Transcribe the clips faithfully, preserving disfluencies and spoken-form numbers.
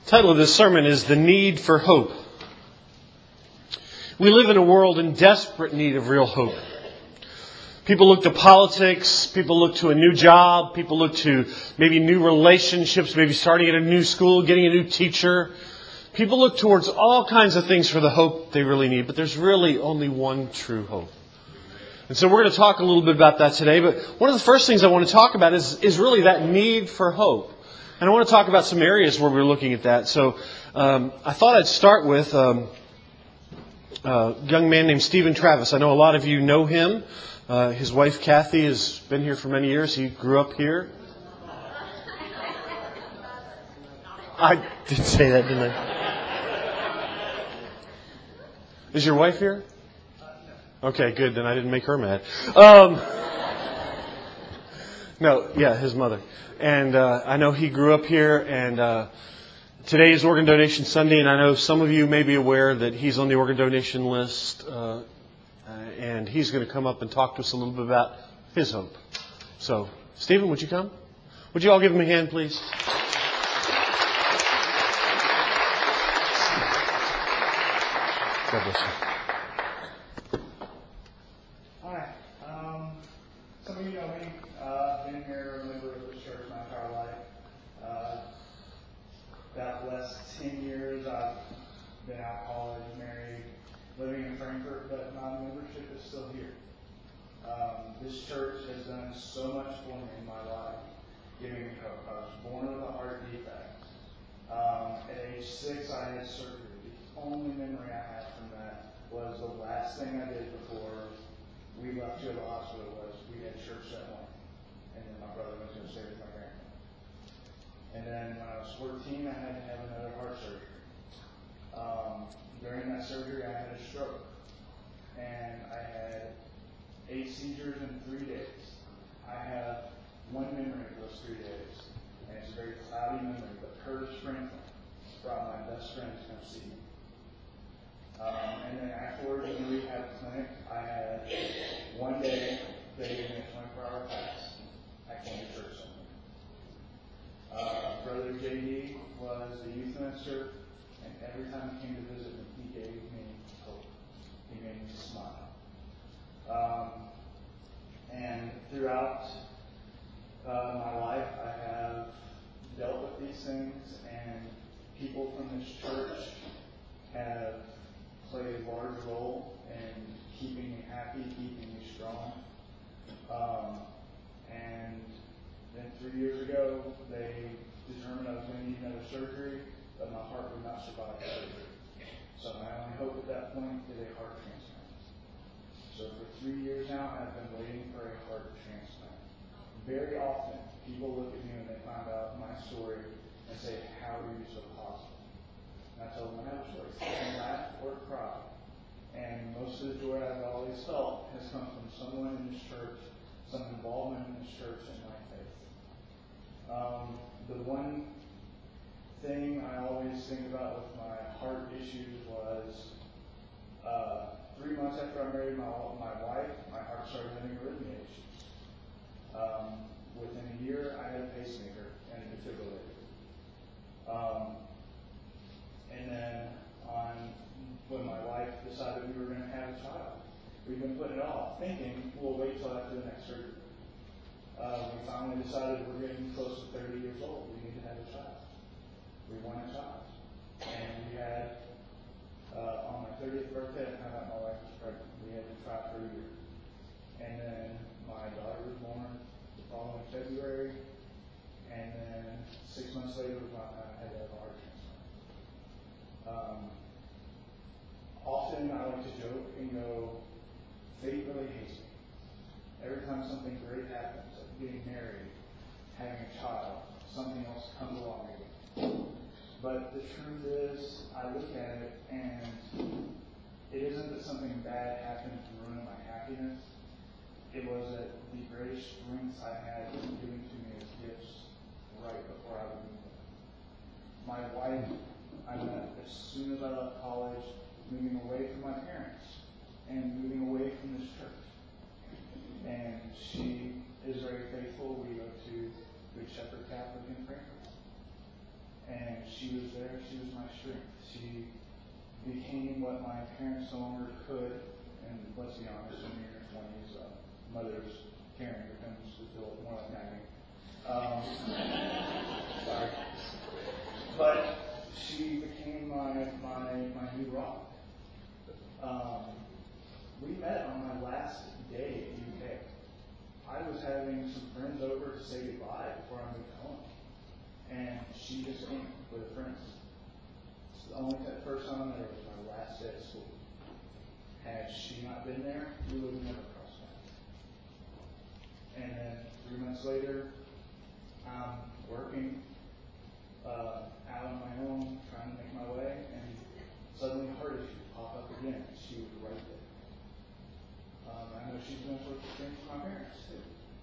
The title of this sermon is The Need for Hope. We live in a world in desperate need of real hope. People look to politics, people look to a new job, people look to maybe new relationships, maybe starting at a new school, getting a new teacher. People look towards all kinds of things for the hope they really need, but there's really only one true hope. And so we're going to talk a little bit about that today, but one of the first things I want to talk about is, is really that need for hope. And I want to talk about some areas where we're looking at that. So um, I thought I'd start with um, a young man named Stephen Travis. I know a lot of you know him. Uh, his wife Kathy has been here for many years. He grew up here. I did say that, didn't I? Is your wife here? Okay, good. Then I didn't make her mad. Um, no, yeah, his mother. And uh, I know he grew up here, and uh, today is Organ Donation Sunday, and I know some of you may be aware that he's on the organ donation list, uh, and he's going to come up and talk to us a little bit about his hope. So, Stephen, would you come? Would you all give him a hand, please? God bless you. Hi. Um, some of you know me. Uh, I've been here, a member of the church my entire life. Uh, about the last ten years, I've been out of college, married, living in Frankfurt, but my membership is still here. Um, this church has done so much for me in my life, giving me hope. I was born with a heart defect. Um, at age six, I had surgery. The only memory I have from that was the last thing I did before we left to the hospital was we had church that morning. And then my brother was going to stay with my grandmother. And then when I was fourteen, I had to have another heart surgery. Um, during that surgery, I had a stroke. And I had eight seizures in three days. I have one memory of those three days. And it's a very cloudy memory. But Curtis Franklin brought my best friend to come see me. Um, and then afterwards in the rehab clinic, I had one day they gave me a twenty-four hour pass. I came to church Sunday. Uh, Brother J D was the youth minister, and every time he came to visit me, he gave me hope. He made me smile. Um, and throughout uh, my life, I have dealt with these things, and people from this church have played a large role in keeping me happy, keeping me strong. Um, and then three years ago, they determined I was going to need another surgery, but my heart would not survive the surgery. So my only hope at that point is a heart transplant. So for three years now, I've been waiting for a heart transplant. Very often, people look at me when they find out my story and say, how are you so positive? And I tell them I have a choice. I can laugh or cry. And most of the joy I've always felt has come from someone in this church, some involvement in this church and my faith. Um, the one thing I always think about with my heart issues was uh, three months after I married my, my wife, my heart started having arrhythmia issues. Um, within a year, I had a pacemaker and a defibrillator. Um, And then on when my wife decided we were going to have a child, we've been putting it off, thinking we'll wait till after the next surgery. Uh, we finally decided we're getting close to thirty years old. We need to have a child. We want a child. And we had, uh, on my thirtieth birthday, I found out my wife was pregnant. We had to try for a year. And then my daughter was born the following February. And then six months later, we found out I had to have a heart transplant. Um, often I like to joke and go, fate really hates me. Every time something great happens, like getting married, having a child, something else comes along again. But the truth is, I look at it and it isn't that something bad happened to ruin my happiness. It was that the greatest strengths I had were given to me as gifts right before I would move them. My wife, I met as soon as I left college, moving away from my parents and moving away from this church. And she is very faithful. We go to Good Shepherd Catholic in Frankfurt. And she she was there. She was my strength. She became what my parents no longer could. And let's be honest, when you're in your twenties, uh, mother's caring becomes more like nagging. Um, sorry. But she became my my my new rock. Um, we met on my last day in the U K. I was having some friends over to say goodbye before I moved home, and she just came with her friends. It's the only first time I met her was my last day of school. Had she not been there, we would have never crossed paths. And then three months later, I'm working uh, out on my own, trying to make my way, and suddenly a heart issue pop up again. She was right there. Um, I know she's doing sorts of things for my parents too.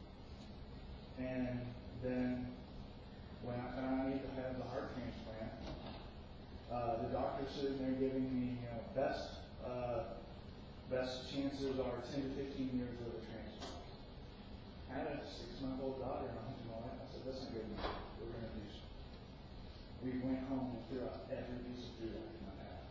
And then when I found I needed to have the heart transplant, uh, the doctor sitting there giving me, you know, best uh, best chances are ten to fifteen years of a transplant. I had a six-month-old daughter, and I went to my wife. I said, "That's not good enough. We're going to do something." We went home and threw out every piece of food I could not have.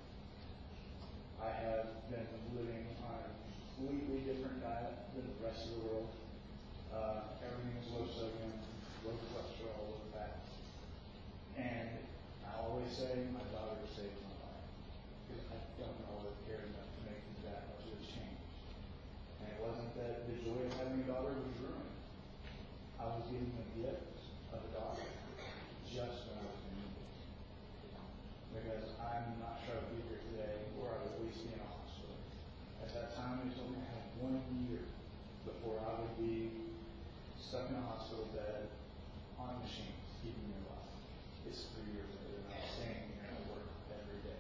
I have been living on a completely different diet than the rest of the world. Uh, everything is low sodium, low cholesterol, low fat. And I always say my daughter saved my life. Because I don't know if I cared enough to make that much of a change. And it wasn't that the joy of having a daughter was ruined. I was given the gift of a daughter just when I was in need. Because I'm not sure I would be here today, or I would at least be in a hospital. At that time, they told me I had one year before I would be stuck in a hospital bed on machines, keeping me alive. It's three years later, and I'm staying here and I work every day.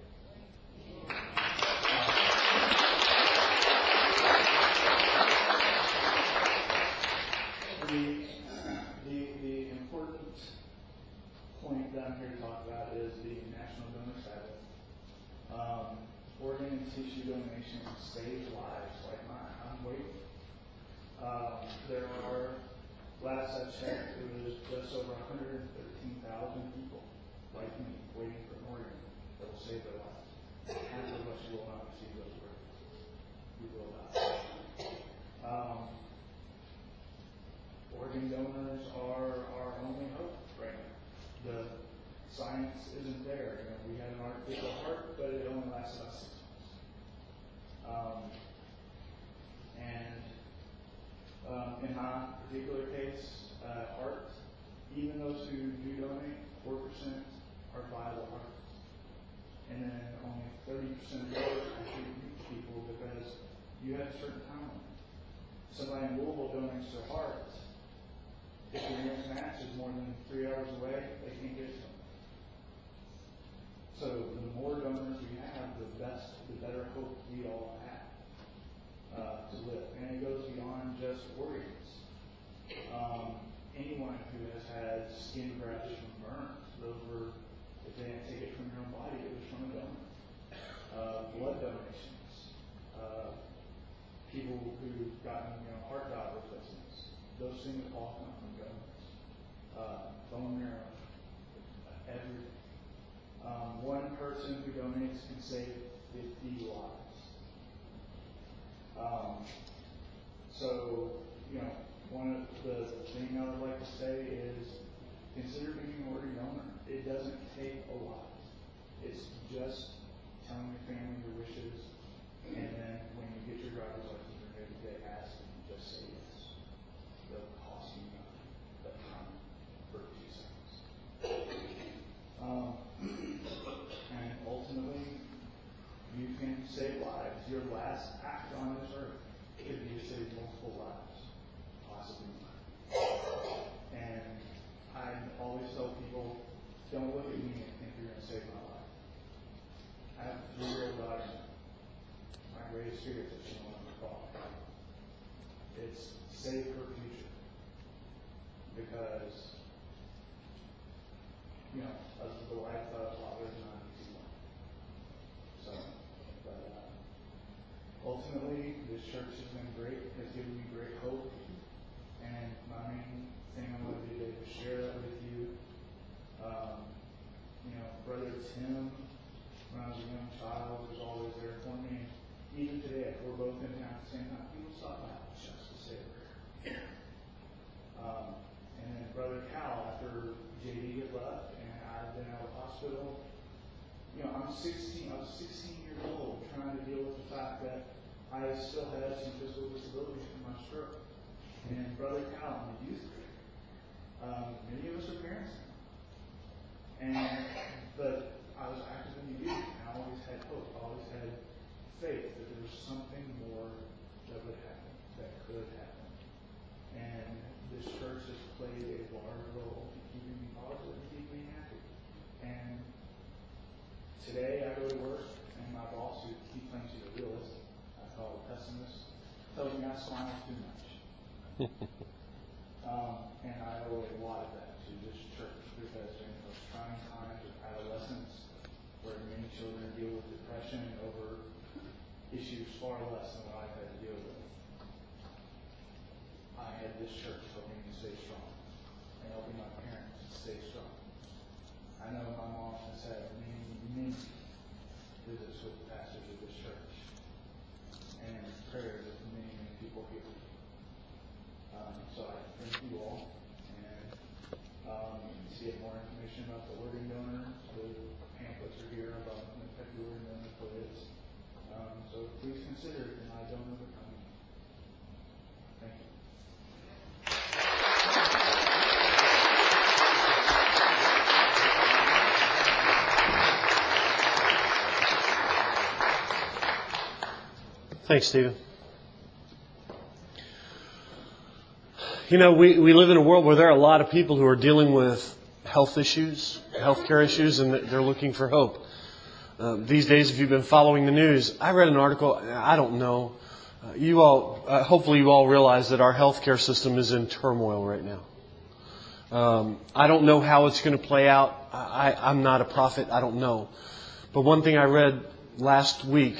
The, the, the important point that I'm here to talk about is the National Donor Sabbath. Um, organ and tissue donations save lives like mine. I'm waiting. Um, there are, last I checked, it was just over one hundred thirteen thousand people like me waiting for an organ that will save their lives. Half of us will not receive those organs. We will not. Um, organ donors are our only hope right now. The science isn't there. You know, we had an artificial heart, but it only lasts about six months. Um, and um, in my particular case, uh, heart, even those who do donate, four percent are viable hearts. And then only thirty percent of those actually reach people because you have a certain time limit. Somebody in Louisville donates their heart. If the nearest match is more than three hours away, they can't get to them. So the more donors we have, the best, the better hope we all have uh, to live. And it goes beyond just organs. Um, anyone who has had skin grafts from burns, those were, if they didn't take it from your own body, it was from a donor. Uh, blood donations. Uh, people who've gotten, you know, heart valve replacements. Those things all come from donors. Uh, bone marrow. Everything. Um, one person who donates can save fifty lives. Um, so, you know, one of the things I would like to say is consider being an organ donor. It doesn't take a lot. It's just telling your family your wishes, and then when you get your driver's license or maybe get asked, just say yes. It'll cost you nothing but time for two seconds. Um, and ultimately, you can save lives. Your last act on this earth could be to save multiple lives, possibly mine. And I always tell people, don't look at me and think you're going to save my life. I have a three-year-old daughter. My greatest fear is that she will never fall. It's save her future. Because, you know, of the life of father is not an easy one. So, but uh, ultimately, this church has been great, has given me great hope. And my main thing I want to do today is share that with you. Um, you know, brothers brother Tim, when I was a young child, was always there for me. Even today, if we're both in town at the same time, he will stop by just to say a prayer. Um, and then Brother Cal, after J D had left and I'd been out of the hospital, you know, I'm sixteen, I was sixteen years old trying to deal with the fact that I still had some physical disability from my stroke. And Brother Cal in the youth group, um, many of us are parents now. And, but I was active in the youth, and I always had hope, I always had faith that there was something more that would happen, that could happen. And this church has played a large role in keeping me positive and keeping me happy. And today I go to work, and my boss, who he claims he's a realist, I call a pessimist, tells me I smile too much. um, and I owe a lot of that to this church because during those trying times of adolescence, where many children deal with depression over issues far less than what I've had to deal with, I had this church helping me stay strong and helping my parents stay strong. I know my mom has had many, many visits with the pastors of this church and prayers with many, many people here. Um, so I thank you all, and um, to get more information about the organ donor, the pamphlets are here about the effective organ donor plates. Um, so please consider it, and I don't know the coming. Thank you. Thanks, Stephen. You know, we, we live in a world where there are a lot of people who are dealing with health issues, healthcare issues, and they're looking for hope. Uh, these days, if you've been following the news, I read an article, I don't know, uh, you all, uh, hopefully you all realize that our healthcare system is in turmoil right now. Um, I don't know how it's going to play out. I, I'm not a prophet, I don't know. But one thing I read last week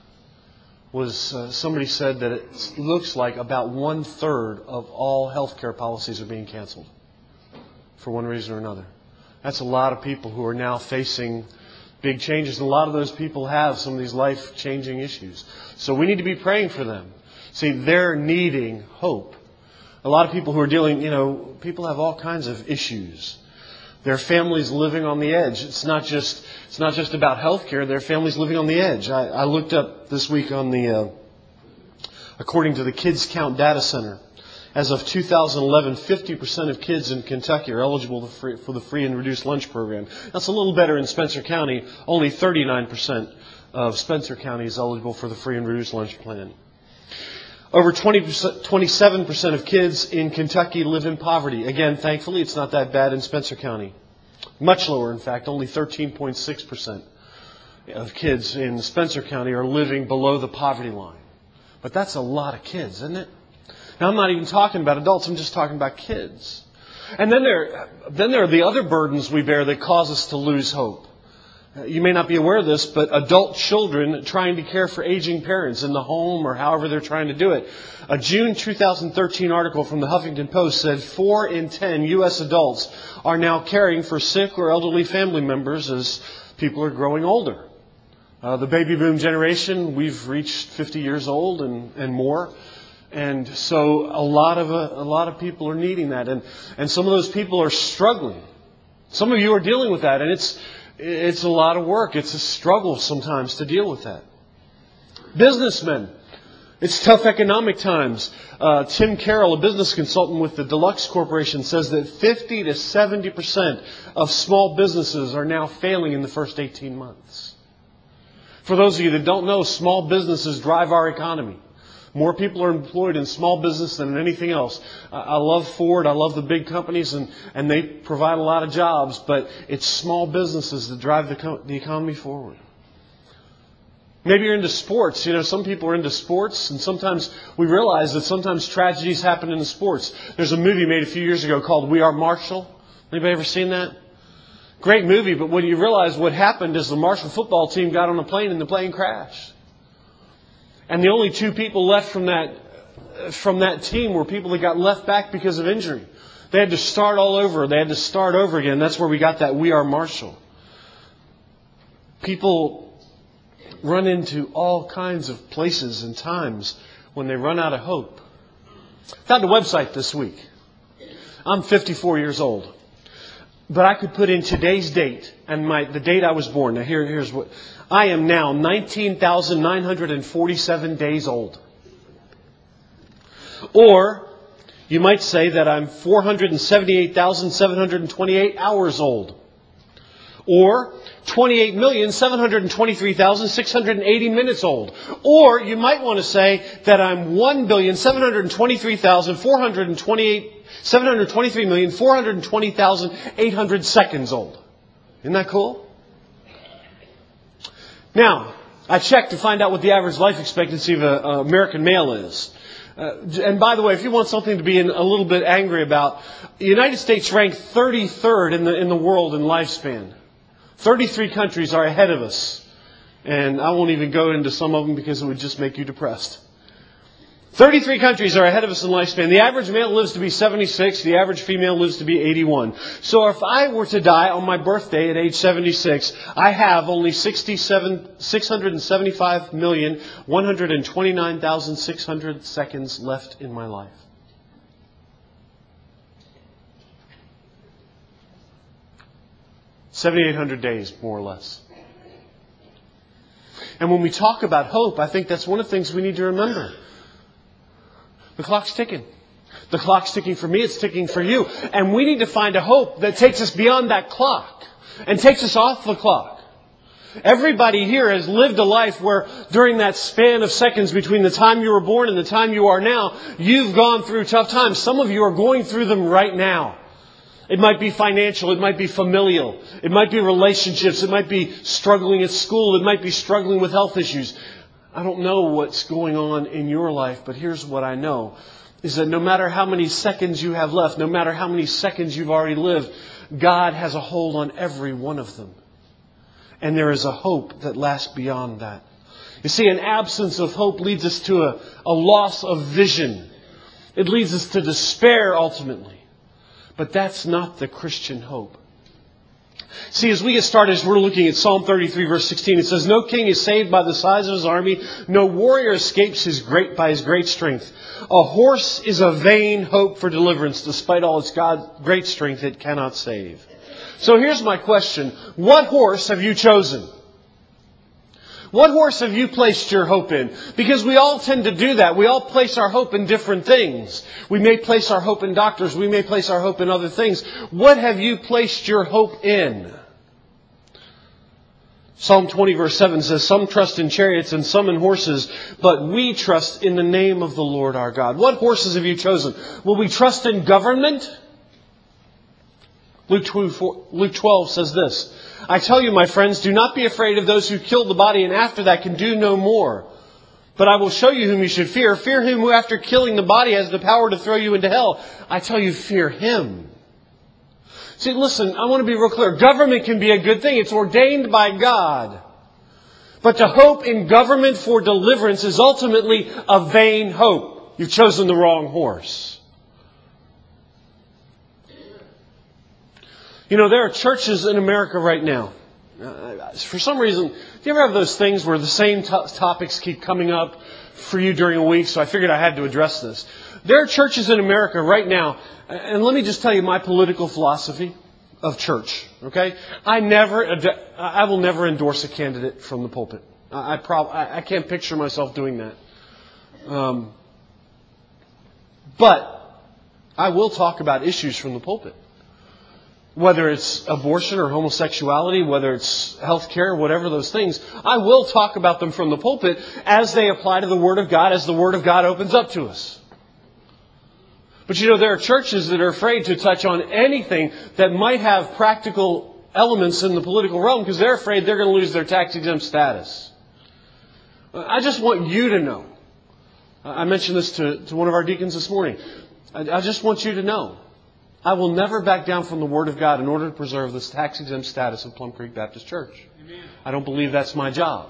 was uh, somebody said that it looks like about one third of all healthcare policies are being canceled for one reason or another. That's a lot of people who are now facing big changes, and a lot of those people have some of these life-changing issues. So we need to be praying for them. See, they're needing hope. A lot of people who are dealing, you know, people have all kinds of issues. Their families living on the edge. It's not just it's not just about healthcare. Their families living on the edge. I, I looked up this week on the, uh, according to the Kids Count Data Center, as of two thousand eleven, fifty percent of kids in Kentucky are eligible for the free and reduced lunch program. That's a little better in Spencer County. Only thirty-nine percent of Spencer County is eligible for the free and reduced lunch plan. Over twenty percent, twenty-seven percent of kids in Kentucky live in poverty. Again, thankfully, it's not that bad in Spencer County. Much lower, in fact. Only thirteen point six percent of kids in Spencer County are living below the poverty line. But that's a lot of kids, isn't it? Now, I'm not even talking about adults. I'm just talking about kids. And then there, then there are the other burdens we bear that cause us to lose hope. You may not be aware of this, but adult children trying to care for aging parents in the home or however they're trying to do it. A June two thousand thirteen article from the Huffington Post said four in ten U S adults are now caring for sick or elderly family members as people are growing older. Uh, the baby boom generation, we've reached fifty years old and, and more. And so a lot of uh, a lot of people are needing that. And, and some of those people are struggling. Some of you are dealing with that, and it's It's a lot of work. It's a struggle sometimes to deal with that. Businessmen. It's tough economic times. Uh, Tim Carroll, a business consultant with the Deluxe Corporation, says that fifty to seventy percent of small businesses are now failing in the first eighteen months. For those of you that don't know, small businesses drive our economy. More people are employed in small business than in anything else. I love Ford. I love the big companies, and, and they provide a lot of jobs. But it's small businesses that drive the, co- the economy forward. Maybe you're into sports. You know, some people are into sports, and sometimes we realize that sometimes tragedies happen in the sports. There's a movie made a few years ago called We Are Marshall. Anybody ever seen that? Great movie, but when you realize what happened is the Marshall football team got on a plane and the plane crashed. And the only two people left from that from that team were people that got left back because of injury. They had to start all over. They had to start over again. That's where we got that We Are Marshall. People run into all kinds of places and times when they run out of hope. Found a website this week. I'm fifty-four years old. But I could put in today's date and my the date I was born. Now here, here's what. I am now nineteen thousand nine hundred forty-seven days old. Or you might say that I'm four hundred seventy-eight thousand seven hundred twenty-eight hours old. Or twenty-eight million seven hundred twenty-three thousand six hundred eighty minutes old. Or you might want to say that I'm one billion seven hundred twenty-three thousand four hundred twenty-eight seven hundred twenty-three million four hundred twenty thousand eight hundred seconds old. Isn't that cool? Now, I checked to find out what the average life expectancy of an American male is. Uh, and by the way, if you want something to be in, a little bit angry about, the United States ranked thirty-third in the in the world in lifespan. thirty-three countries are ahead of us. And I won't even go into some of them because it would just make you depressed. thirty-three countries are ahead of us in lifespan. The average male lives to be seventy-six. The average female lives to be eighty-one. So if I were to die on my birthday at age seventy-six, I have only sixty-seven, six hundred seventy-five million, one hundred twenty-nine thousand six hundred seconds left in my life. seventy-eight hundred days, more or less. And when we talk about hope, I think that's one of the things we need to remember. The clock's ticking. The clock's ticking for me, it's ticking for you. And we need to find a hope that takes us beyond that clock and takes us off the clock. Everybody here has lived a life where during that span of seconds between the time you were born and the time you are now, you've gone through tough times. Some of you are going through them right now. It might be financial. It might be familial. It might be relationships. It might be struggling at school. It might be struggling with health issues. I don't know what's going on in your life, but here's what I know. Is that no matter how many seconds you have left, no matter how many seconds you've already lived, God has a hold on every one of them. And there is a hope that lasts beyond that. You see, an absence of hope leads us to a, a loss of vision. It leads us to despair ultimately. But that's not the Christian hope. See, as we get started, as we're looking at Psalm thirty-three, verse sixteen, it says, "No king is saved by the size of his army. No warrior escapes his great by his great strength. A horse is a vain hope for deliverance. Despite all its God, great strength, it cannot save." So here's my question. What horse have you chosen? What horse have you placed your hope in? Because we all tend to do that. We all place our hope in different things. We may place our hope in doctors. We may place our hope in other things. What have you placed your hope in? Psalm twenty verse seven says, "Some trust in chariots and some in horses, but we trust in the name of the Lord our God." What horses have you chosen? Will we trust in government? Luke twelve says this, "I tell you, my friends, do not be afraid of those who kill the body and after that can do no more. But I will show you whom you should fear. Fear him who after killing the body has the power to throw you into hell. I tell you, fear him." See, listen, I want to be real clear. Government can be a good thing. It's ordained by God. But to hope in government for deliverance is ultimately a vain hope. You've chosen the wrong horse. You know, there are churches in America right now. Uh, for some reason, do you ever have those things where the same to- topics keep coming up for you during a week? So I figured I had to address this. There are churches in America right now, and let me just tell you my political philosophy of church. Okay, I never, ad- I will never endorse a candidate from the pulpit. I, I, prob- I, I can't picture myself doing that. Um, but I will talk about issues from the pulpit. Whether it's abortion or homosexuality, whether it's health care, whatever those things, I will talk about them from the pulpit as they apply to the Word of God, as the Word of God opens up to us. But you know, there are churches that are afraid to touch on anything that might have practical elements in the political realm because they're afraid they're going to lose their tax-exempt status. I just want you to know. I mentioned this to, to one of our deacons this morning. I, I just want you to know. I will never back down from the Word of God in order to preserve this tax-exempt status of Plum Creek Baptist Church. Amen. I don't believe that's my job.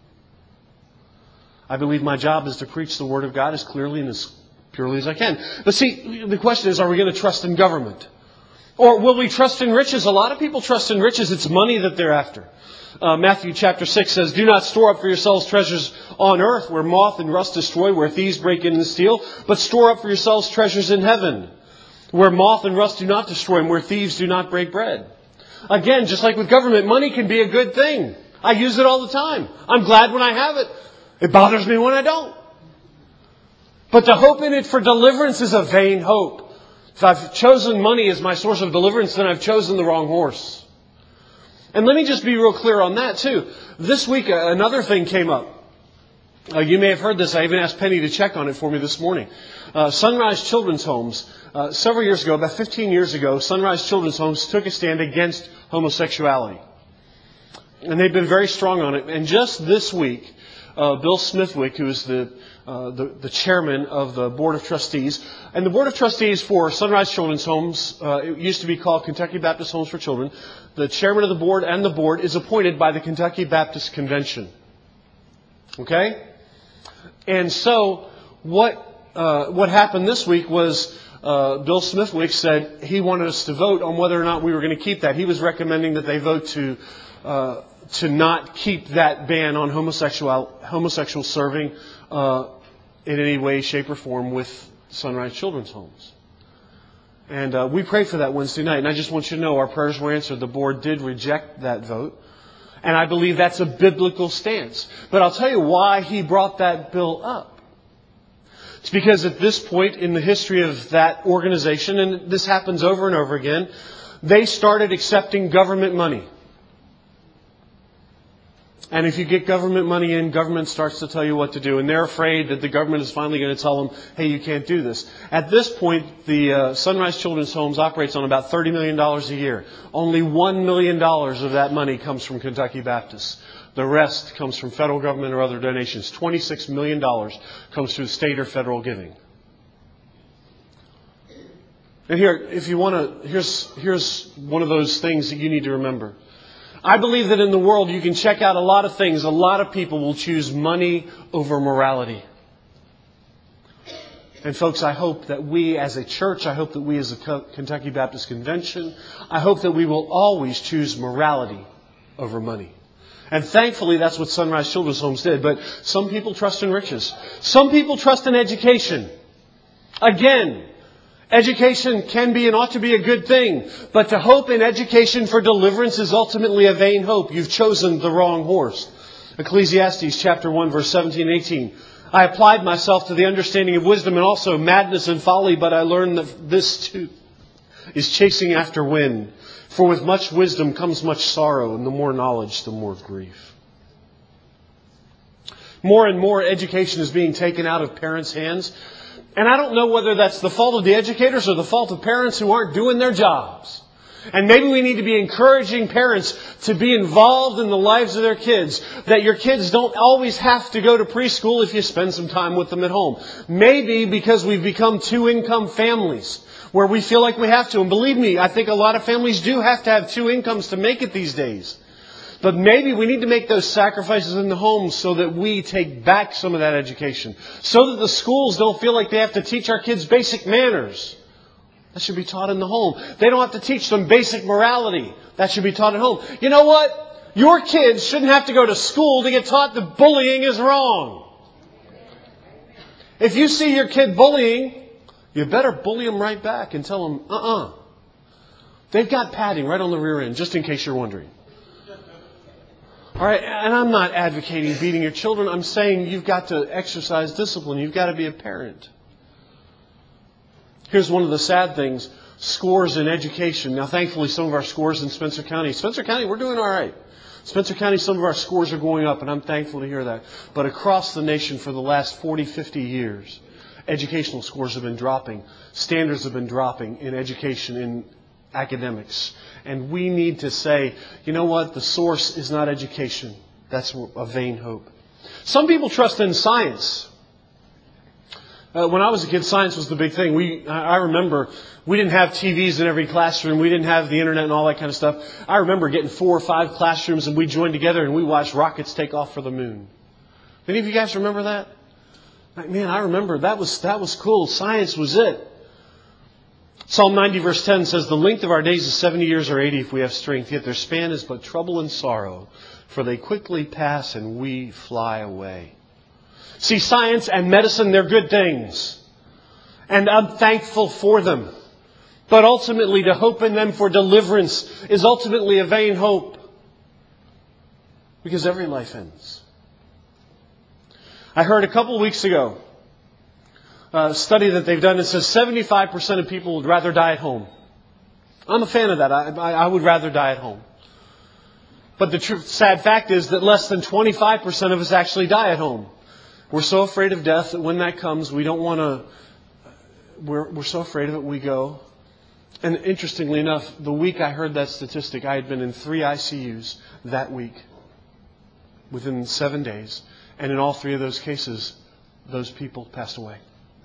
I believe my job is to preach the Word of God as clearly and as purely as I can. But see, the question is, are we going to trust in government? Or will we trust in riches? A lot of people trust in riches. It's money that they're after. Uh, Matthew chapter six says, "Do not store up for yourselves treasures on earth where moth and rust destroy, where thieves break in and steal, but store up for yourselves treasures in heaven where moth and rust do not destroy and where thieves do not break bread." Again, just like with government, money can be a good thing. I use it all the time. I'm glad when I have it. It bothers me when I don't. But to hope in it for deliverance is a vain hope. If I've chosen money as my source of deliverance, then I've chosen the wrong horse. And let me just be real clear on that too. This week, another thing came up. Uh, you may have heard this. I even asked Penny to check on it for me this morning. Uh, Sunrise Children's Homes, uh, several years ago, about fifteen years ago, Sunrise Children's Homes took a stand against homosexuality. And they've been very strong on it. And just this week, uh, Bill Smithwick, who is the, uh, the the chairman of the Board of Trustees, and the Board of Trustees for Sunrise Children's Homes, uh, it used to be called Kentucky Baptist Homes for Children. The chairman of the board and the board is appointed by the Kentucky Baptist Convention. Okay? And so what uh, what happened this week was uh, Bill Smithwick said he wanted us to vote on whether or not we were going to keep that. He was recommending that they vote to uh, to not keep that ban on homosexual homosexual serving uh, in any way, shape, or form with Sunrise Children's Homes. And uh, we prayed for that Wednesday night. And I just want you to know our prayers were answered. The board did reject that vote. And I believe that's a biblical stance. But I'll tell you why he brought that bill up. It's because at this point in the history of that organization, and this happens over and over again, they started accepting government money. And if you get government money in, government starts to tell you what to do. And they're afraid that the government is finally going to tell them, hey, you can't do this. At this point, the uh, Sunrise Children's Homes operates on about thirty million dollars a year. Only one million dollars of that money comes from Kentucky Baptist. The rest comes from federal government or other donations. twenty-six million dollars comes through state or federal giving. And here, if you want to, here's, here's one of those things that you need to remember. I believe that in the world you can check out a lot of things. A lot of people will choose money over morality. And folks, I hope that we as a church, I hope that we as a Kentucky Baptist Convention, I hope that we will always choose morality over money. And thankfully that's what Sunrise Children's Homes did. But some people trust in riches. Some people trust in education. Again, education can be and ought to be a good thing, but to hope in education for deliverance is ultimately a vain hope. You've chosen the wrong horse. Ecclesiastes chapter one, verse seventeen and eighteen. I applied myself to the understanding of wisdom and also madness and folly, but I learned that this too is chasing after wind. For with much wisdom comes much sorrow, and the more knowledge, the more grief. More and more education is being taken out of parents' hands. And I don't know whether that's the fault of the educators or the fault of parents who aren't doing their jobs. And maybe we need to be encouraging parents to be involved in the lives of their kids. That your kids don't always have to go to preschool if you spend some time with them at home. Maybe because we've become two-income families where we feel like we have to. And believe me, I think a lot of families do have to have two incomes to make it these days. But maybe we need to make those sacrifices in the home so that we take back some of that education. So that the schools don't feel like they have to teach our kids basic manners. That should be taught in the home. They don't have to teach them basic morality. That should be taught at home. You know what? Your kids shouldn't have to go to school to get taught that bullying is wrong. If you see your kid bullying, you better bully them right back and tell them, uh-uh. They've got padding right on the rear end, just in case you're wondering. All right, and I'm not advocating beating your children. I'm saying you've got to exercise discipline. You've got to be a parent. Here's one of the sad things. Scores in education. Now, thankfully, some of our scores in Spencer County. Spencer County, we're doing all right. Spencer County, some of our scores are going up, and I'm thankful to hear that. But across the nation for the last forty, fifty years, educational scores have been dropping. Standards have been dropping in education, in academics. And we need to say, you know what? The source is not education. That's a vain hope. Some people trust in science. Uh, when I was a kid, science was the big thing. We, I remember we didn't have T Vs in every classroom. We didn't have the internet and all that kind of stuff. I remember getting four or five classrooms and we joined together and we watched rockets take off for the moon. Any of you guys remember that? Like, man, I remember that was, that was cool. Science was it. Psalm ninety verse ten says, the length of our days is seventy years or eighty if we have strength, yet their span is but trouble and sorrow, for they quickly pass and we fly away. See, science and medicine, they're good things. And I'm thankful for them. But ultimately, to hope in them for deliverance is ultimately a vain hope. Because every life ends. I heard a couple weeks ago a study that they've done that says seventy-five percent of people would rather die at home. I'm a fan of that. I, I, I would rather die at home. But the tr- sad fact is that less than twenty-five percent of us actually die at home. We're so afraid of death that when that comes, we don't want to... We're, we're so afraid of it, we go. And interestingly enough, the week I heard that statistic, I had been in three I C Us that week. Within seven days. And in all three of those cases, those people passed away.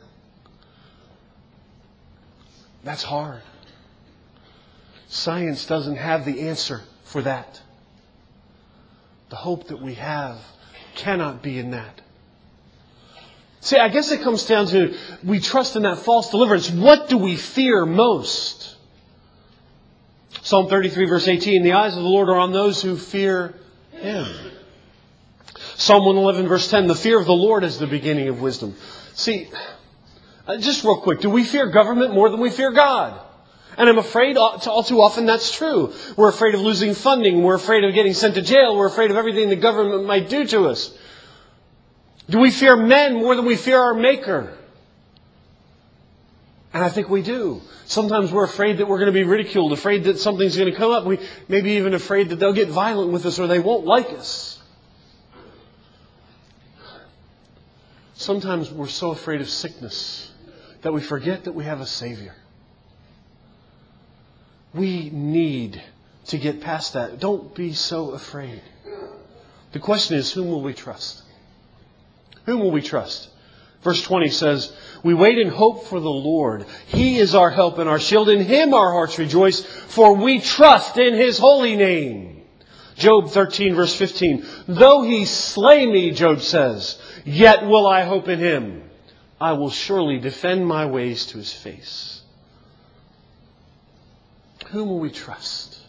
That's hard. Science doesn't have the answer for that. The hope that we have cannot be in that. See, I guess it comes down to we trust in that false deliverance. What do we fear most? Psalm thirty-three verse eighteen, the eyes of the Lord are on those who fear Him. Psalm one eleven verse ten, the fear of the Lord is the beginning of wisdom. See, just real quick, do we fear government more than we fear God? And I'm afraid all too often that's true. We're afraid of losing funding. We're afraid of getting sent to jail. We're afraid of everything the government might do to us. Do we fear men more than we fear our Maker? And I think we do. Sometimes we're afraid that we're going to be ridiculed, afraid that something's going to come up. We maybe even afraid that they'll get violent with us or they won't like us. Sometimes we're so afraid of sickness that we forget that we have a Savior. We need to get past that. Don't be so afraid. The question is, whom will we trust? Whom will we trust? Verse twenty says, we wait in hope for the Lord. He is our help and our shield. In Him our hearts rejoice, for we trust in His holy name. Job thirteen verse fifteen. Though He slay me, Job says, yet will I hope in Him. I will surely defend my ways to His face. Whom will we trust?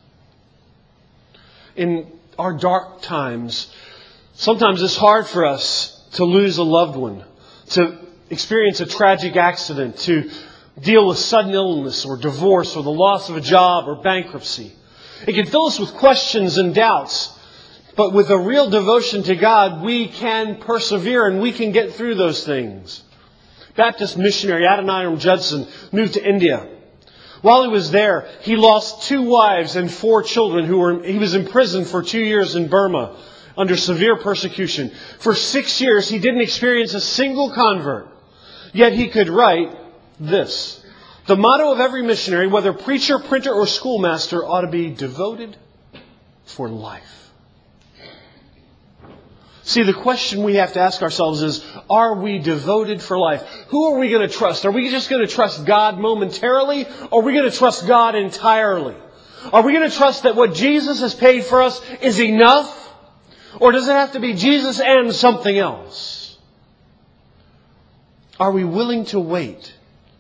In our dark times, sometimes it's hard for us to lose a loved one, to experience a tragic accident, to deal with sudden illness or divorce or the loss of a job or bankruptcy. It can fill us with questions and doubts. But with a real devotion to God, we can persevere and we can get through those things. Baptist missionary Adoniram Judson moved to India. While he was there, he lost two wives and four children who were, he was imprisoned for two years in Burma under severe persecution. For six years, he didn't experience a single convert. Yet he could write this. The motto of every missionary, whether preacher, printer, or schoolmaster, ought to be devoted for life. See, the question we have to ask ourselves is, are we devoted for life? Who are we going to trust? Are we just going to trust God momentarily? Or are we going to trust God entirely? Are we going to trust that what Jesus has paid for us is enough? Or does it have to be Jesus and something else? Are we willing to wait?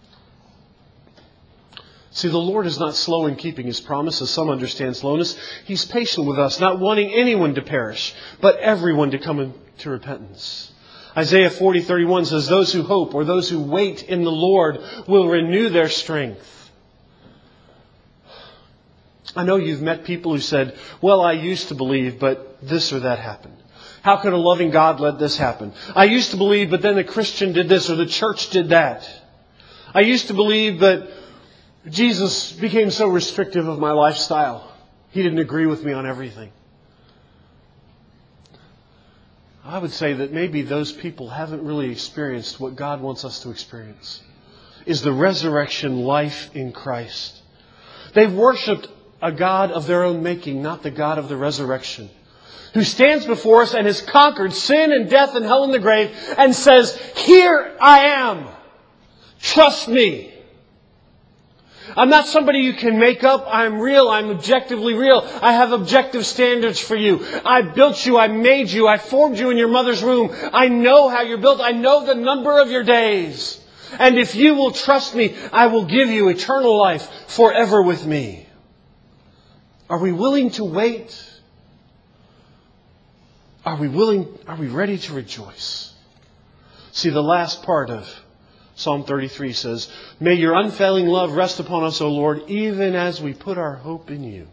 See, the Lord is not slow in keeping His promise, as some understand slowness. He's patient with us, not wanting anyone to perish, but everyone to come into repentance. Isaiah forty thirty-one says, those who hope or those who wait in the Lord will renew their strength. I know you've met people who said, well, I used to believe, but this or that happened. How could a loving God let this happen? I used to believe, but then the Christian did this or the church did that. I used to believe, but Jesus became so restrictive of my lifestyle. He didn't agree with me on everything. I would say that maybe those people haven't really experienced what God wants us to experience. Is the resurrection life in Christ. They've worshipped a God of their own making, not the God of the resurrection, who stands before us and has conquered sin and death and hell and the grave and says, here I am. Trust me. I'm not somebody you can make up. I'm real. I'm objectively real. I have objective standards for you. I built you. I made you. I formed you in your mother's womb. I know how you're built. I know the number of your days. And if you will trust me, I will give you eternal life forever with me. Are we willing to wait? Are we willing, are we ready to rejoice? See, the last part of Psalm thirty-three says, may your unfailing love rest upon us, O Lord, even as we put our hope in you.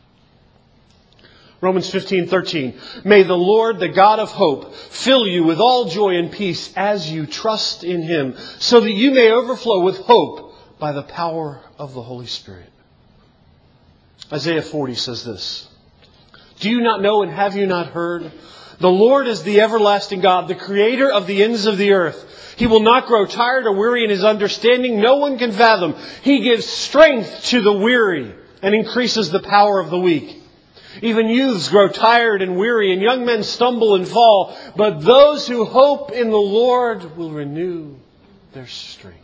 Romans fifteen thirteen. May the Lord, the God of hope, fill you with all joy and peace as you trust in Him, so that you may overflow with hope by the power of the Holy Spirit. Isaiah forty says this. Do you not know and have you not heard? The Lord is the everlasting God, the creator of the ends of the earth. He will not grow tired or weary in His understanding. No one can fathom. He gives strength to the weary and increases the power of the weak. Even youths grow tired and weary, and young men stumble and fall. But those who hope in the Lord will renew their strength.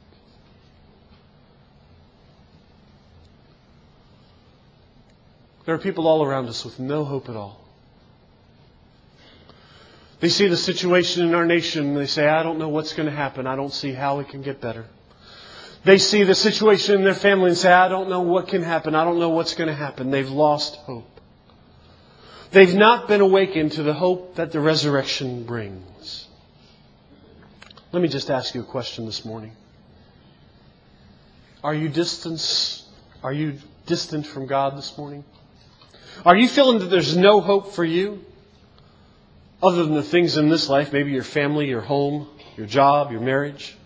There are people all around us with no hope at all. They see the situation in our nation and they say, I don't know what's going to happen. I don't see how it can get better. They see the situation in their family and say, I don't know what can happen. I don't know what's going to happen. They've lost hope. They've not been awakened to the hope that the resurrection brings. Let me just ask you a question this morning. Are you distant? Are you distant from God this morning? Are you feeling that there's no hope for you? Other than the things in this life, maybe your family, your home, your job, your marriage.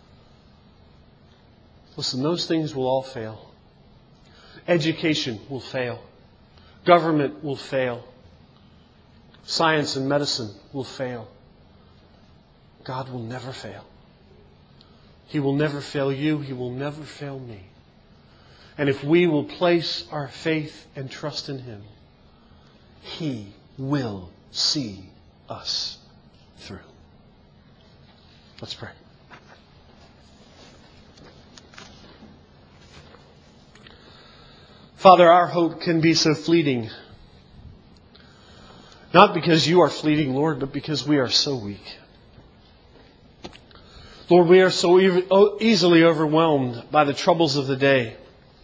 Listen, those things will all fail. Education will fail. Government will fail. Science and medicine will fail. God will never fail. He will never fail you. He will never fail me. And if we will place our faith and trust in Him, He will see us through. Let's pray. Father, our hope can be so fleeting. Not because you are fleeting, Lord, but because we are so weak. Lord, we are so e- easily overwhelmed by the troubles of the day.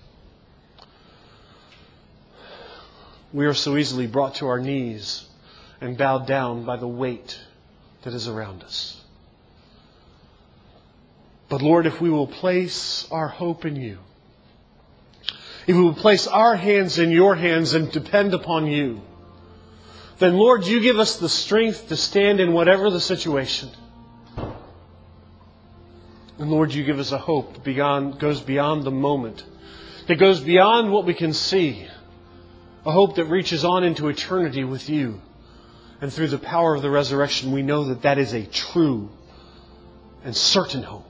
We are so easily brought to our knees and bowed down by the weight that is around us. But Lord, if we will place our hope in you, if we will place our hands in your hands and depend upon you, then Lord, you give us the strength to stand in whatever the situation. And Lord, you give us a hope that beyond, goes beyond the moment, that goes beyond what we can see. A hope that reaches on into eternity with you. And through the power of the resurrection, we know that that is a true and certain hope.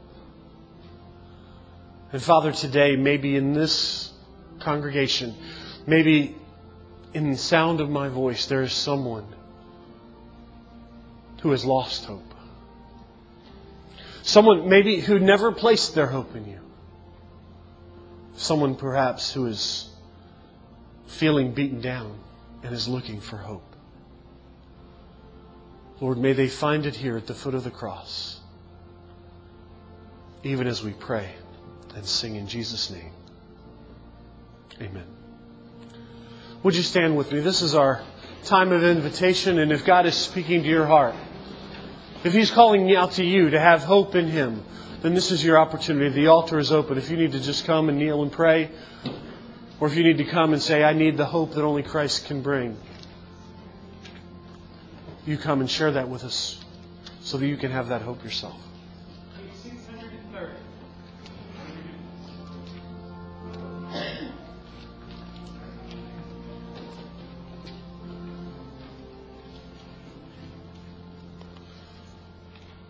And Father, today, maybe in this congregation, maybe in the sound of my voice, there is someone who has lost hope. Someone maybe who never placed their hope in you. Someone perhaps who is feeling beaten down and is looking for hope. Lord, may they find it here at the foot of the cross, even as we pray and sing in Jesus' name. Amen. Would you stand with me? This is our time of invitation, and if God is speaking to your heart, if He's calling out to you to have hope in Him, then this is your opportunity. The altar is open. If you need to just come and kneel and pray, or if you need to come and say, I need the hope that only Christ can bring, you come and share that with us so that you can have that hope yourself.